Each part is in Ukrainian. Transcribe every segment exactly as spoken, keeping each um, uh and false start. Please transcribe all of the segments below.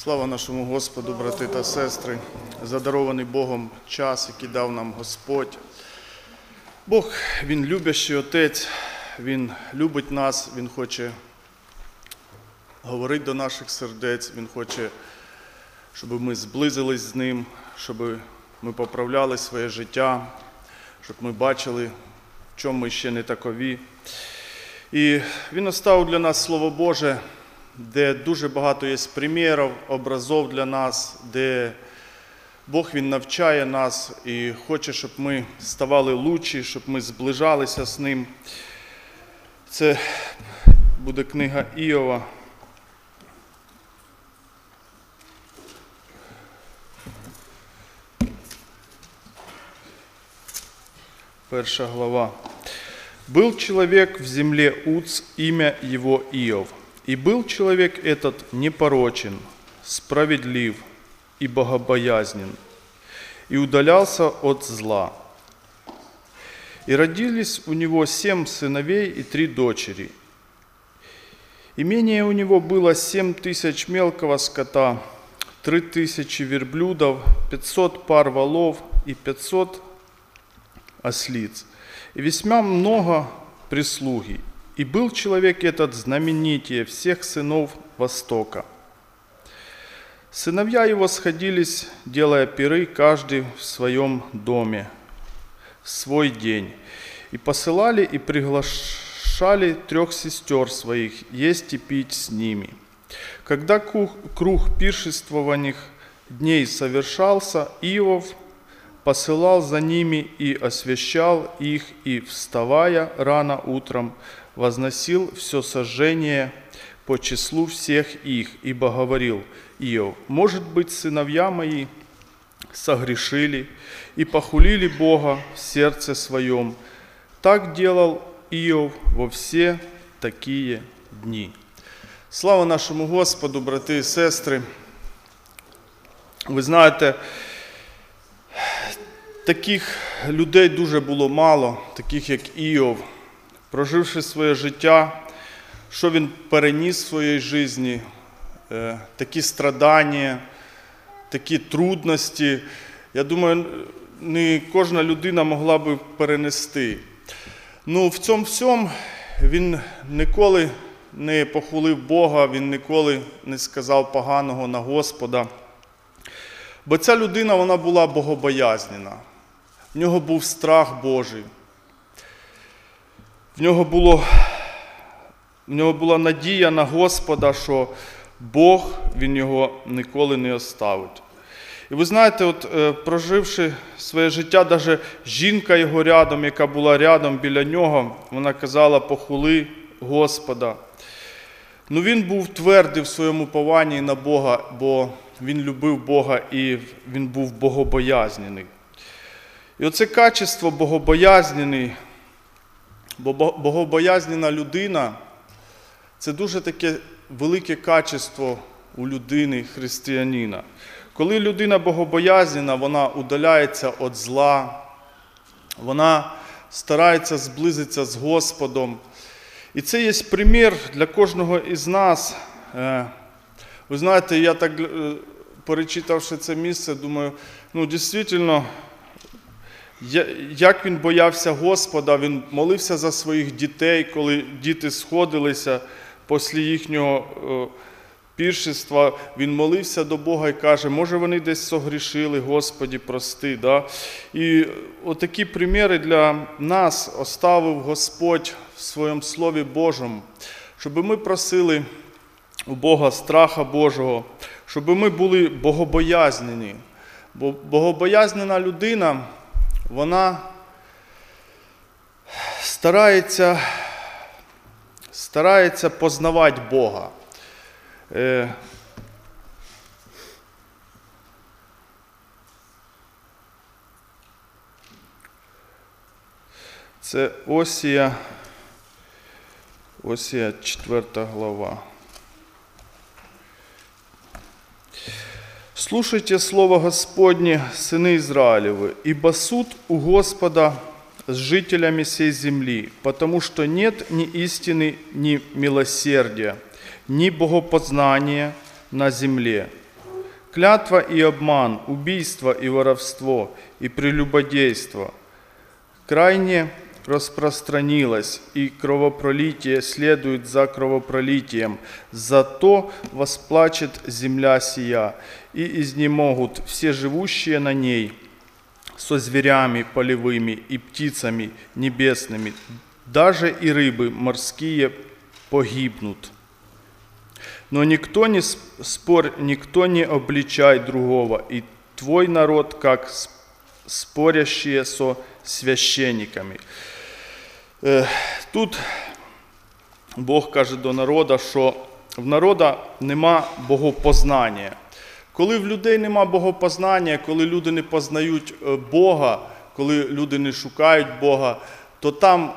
Слава нашому Господу, брати та сестри, за дарований Богом час, який дав нам Господь. Бог, Він любящий Отець, Він любить нас, Він хоче говорити до наших сердець, Він хоче, щоб ми зблизились з Ним, щоб ми поправляли своє життя, щоб ми бачили, в чому ми ще не такові. І Він оставив для нас Слово Боже, де дуже багато є примірів, образів для нас, де Бог Він навчає нас і хоче, щоб ми ставали лучші, щоб ми зближалися з Ним. Це буде книга Іова. Перша глава. «Был человек в земле Уц, имя его Иов. И был человек этот непорочен, справедлив и богобоязнен, и удалялся от зла. И родились у него семь сыновей и три дочери. Имение у него было семь тысяч мелкого скота, три тысячи верблюдов, пятьсот пар волов и пятьсот ослиц, и весьма много прислуги. И был человек этот знаменитее всех сынов Востока. Сыновья его сходились, делая пиры, каждый в своем доме, в свой день, и посылали и приглашали трех сестер своих есть и пить с ними. Когда круг пиршествованных дней совершался, Иов посылал за ними и освящал их, и, вставая рано утром, возносил все сожжение по числу всех их, ибо говорил Иов: может быть, сыновья мои согрешили и похулили Бога в сердце своем. Так делал Иов во все такие дни». Слава нашому Господу, брати і сестри. Ви знаєте, таких людей дуже було мало, таких як Іов. Проживши своє життя, що він переніс в своїй житті, такі страдання, такі трудності, я думаю, не кожна людина могла би перенести. Ну, в цьому всьому він ніколи не похулив Бога, він ніколи не сказав поганого на Господа. Бо ця людина, вона була богобоязнена. В нього був страх Божий. В нього, було, в нього була надія на Господа, що Бог, Він його ніколи не оставить. І ви знаєте, от, проживши своє життя, навіть жінка його рядом, яка була рядом біля нього, вона казала: похули Господа. Ну, він був твердий в своєму пованні на Бога, бо він любив Бога і він був богобоязнений. І оце качество богобоязнений, бо богобоязнена людина – це дуже таке велике качество у людини, християнина. Коли людина богобоязнена, вона удаляється від зла, вона старається зблизитися з Господом. І це є примір для кожного із нас. Ви знаєте, я так, перечитавши це місце, думаю, ну, дійсно, як він боявся Господа, він молився за своїх дітей, коли діти сходилися після їхнього піршества, він молився до Бога і каже: може вони десь согрішили, Господі, прости. Да? І отакі приміри для нас оставив Господь в своєму Слові Божому, щоб ми просили у Бога страха Божого, щоб ми були богобоязнені. Бо богобоязнена людина, вона старається, старається познавати Бога. Це Осія, Осія, четверта глава. «Слушайте слово Господне, сыны Израилевы, ибо суд у Господа с жителями сей земли, потому что нет ни истины, ни милосердия, ни богопознания на земле. клятва и обман, убийство и воровство, и прелюбодейство крайне распространилось, и кровопролитие следует за кровопролитием. Зато восплачет земля сия, и изнемогут все живущие на ней со зверями полевыми и птицами небесными, даже и рыбы морские погибнут. Но никто не спорь, никто не обличай другого, и твой народ, как спорящие со священниками. Тут Бог каже до народу, що в народа нема богопознання. Коли в людей нема богопознання, коли люди не познають Бога, коли люди не шукають Бога, то там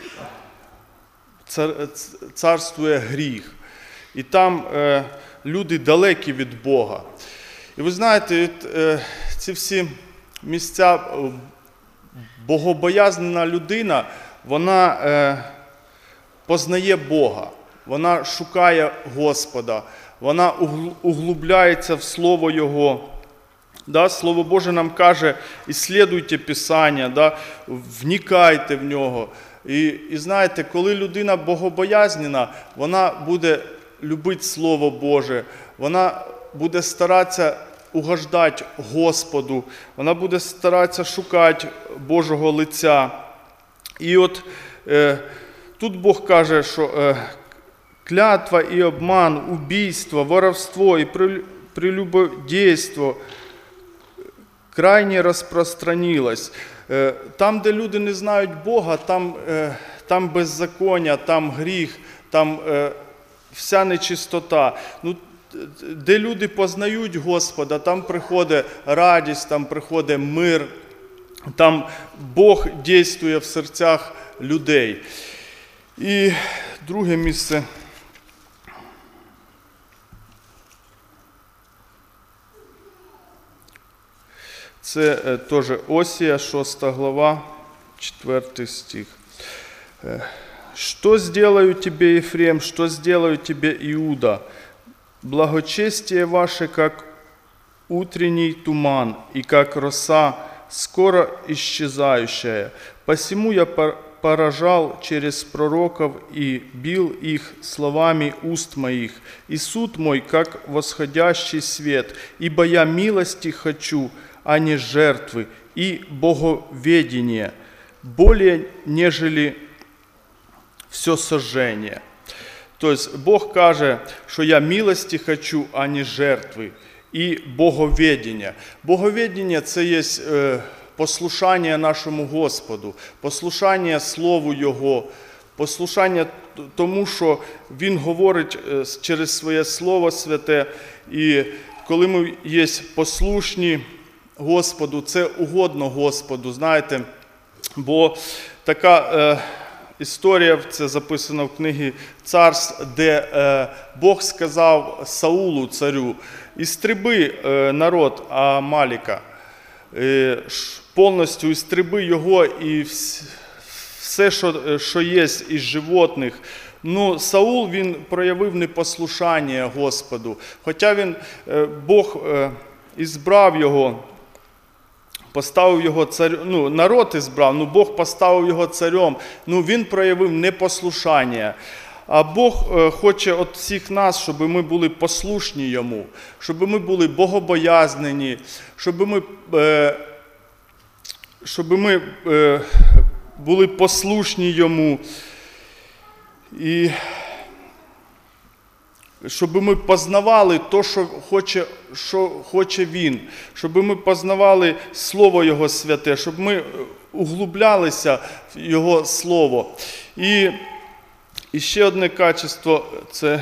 царствує гріх. І там е, люди далекі від Бога. І ви знаєте, е, ці всі місця, богобоязнена людина, вона е, познає Бога, вона шукає Господа, вона углубляється в Слово Його. Да, Слово Боже нам каже, «Іслідуйте Писання», да, вникайте в нього. І, і знаєте, коли людина богобоязнена, вона буде любити Слово Боже, вона буде старатися угождати Господу, вона буде старатися шукати Божого лиця. І от е, тут Бог каже, що е, клятва і обман, убійство, воровство і прелюбодейство крайне розпространилось. Е, там, де люди не знають Бога, там, е, там беззаконня, там гріх, там е, вся нечистота. Ну, де люди познають Господа, там приходить радість, там приходить мир, там Бог дійствує в серцях людей. І друге місце. Це теж Осія, шоста глава, четвертий стих. «Что сделаю тебе, Ефрем, что сделаю тебе, Иуда? Благочестие ваше, как утренний туман, и как роса, скоро исчезающая. Посему я поражал через пророков и бил их словами уст моих, и суд мой, как восходящий свет, ибо я милости хочу, а не жертвы, и боговедения, более нежели все сожжение». Тобто Бог каже, що я милості хочу, а не жертви, і боговедення. Боговедення – це є послушання нашому Господу, послушання Слову Його, послушання тому, що Він говорить через своє Слово Святе. І коли ми є послушні Господу, це угодно Господу, знаєте, бо така історія, це записано в книгі Царств, де е, Бог сказав Саулу, царю, «Істреби е, народ Амаліка, е, повністю істреби його і все, що, що є із животних». Ну, Саул, він проявив непослушання Господу, хоча він, е, Бог е, ізбрав його, поставив його царем, ну, народ ізбрав, ну, Бог поставив його царем, ну, він проявив непослушання. А Бог е, хоче від всіх нас, щоб ми були послушні Йому, щоб ми були богобоязнені, щоб ми, е, щоб ми е, були послушні Йому. І щоб ми познавали те, що хоче, що хоче Він, щоб ми познавали Слово Його святе, щоб ми углублялися в Його Слово. І, і ще одне качество – це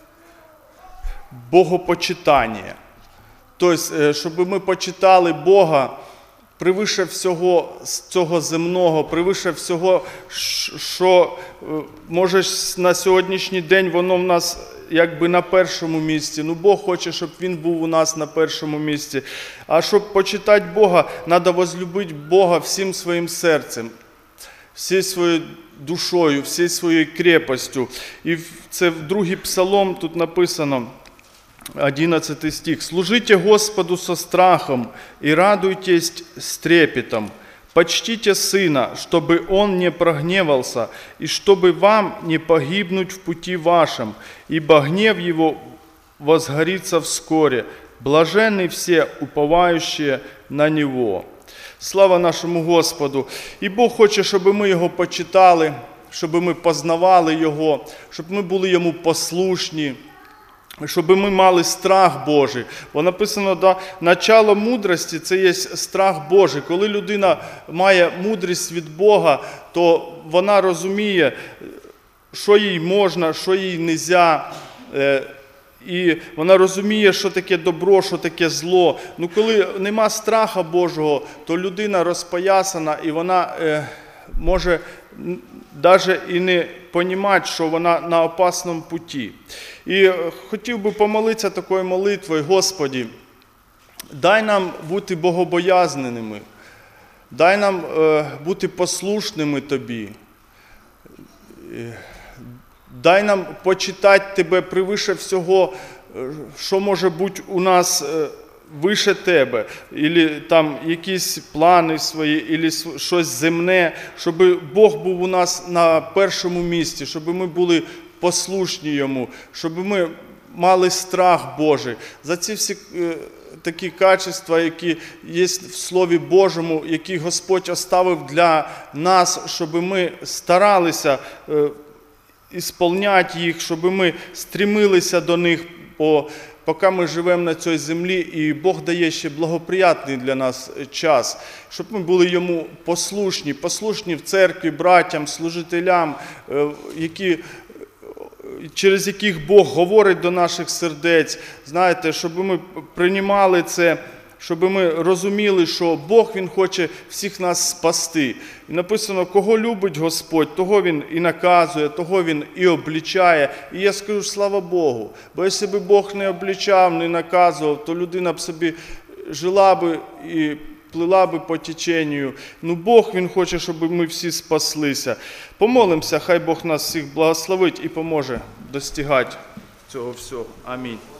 богопочитання. Тобто, щоб ми почитали Бога превише всього цього земного, превише всього, що, може, на сьогоднішній день воно в нас якби на першому місці. Ну, Бог хоче, щоб Він був у нас на першому місці. А щоб почитати Бога, треба возлюбити Бога всім своїм серцем, всією своєю душою, всією своєю крепостю. І це в другий псалом тут написано, одиннадцатый стих. «Служите Господу со страхом и радуйтесь с трепетом. Почтите Сына, чтобы Он не прогневался, и чтобы вам не погибнуть в пути вашем, ибо гнев Его возгорится вскоре. Блаженны все, уповающие на Него». Слава нашому Господу! І Бог хоче, щоб ми Його почитали, щоб ми познавали Його, щоб ми були Йому послушні, щоб ми мали страх Божий. Бо написано, да, начало мудрості – це є страх Божий. Коли людина має мудрість від Бога, то вона розуміє, що їй можна, що їй не можна. І вона розуміє, що таке добро, що таке зло. Ну, коли нема страха Божого, то людина розпоясана, і вона е, може навіть і не розуміти, що вона на опасному путі. І хотів би помолитися такою молитвою: Господи, дай нам бути богобоязненими, дай нам е, бути послушними Тобі. Дай нам почитати Тебе превише всього, що може бути у нас вище Тебе, або там якісь плани свої, або щось земне, щоб Бог був у нас на першому місці, щоб ми були послушні Йому, щоб ми мали страх Божий. За ці всі такі качества, які є в Слові Божому, які Господь оставив для нас, щоб ми старалися ісполняти їх, щоб ми стремилися до них, бо поки ми живемо на цій землі, і Бог дає ще благоприятний для нас час, щоб ми були Йому послушні, послушні в церкві, братям, служителям, які, через яких Бог говорить до наших сердець. Знаєте, щоб ми приймали це, щоб ми розуміли, що Бог, Він хоче всіх нас спасти. І написано, кого любить Господь, того Він і наказує, того Він і обличає. І я скажу, слава Богу, бо якщо б Бог не обличав, не наказував, то людина б собі жила б і плила би по теченню. Ну, Бог, Він хоче, щоб ми всі спаслися. Помолимося, хай Бог нас всіх благословить і поможе достигати цього всього. Амінь.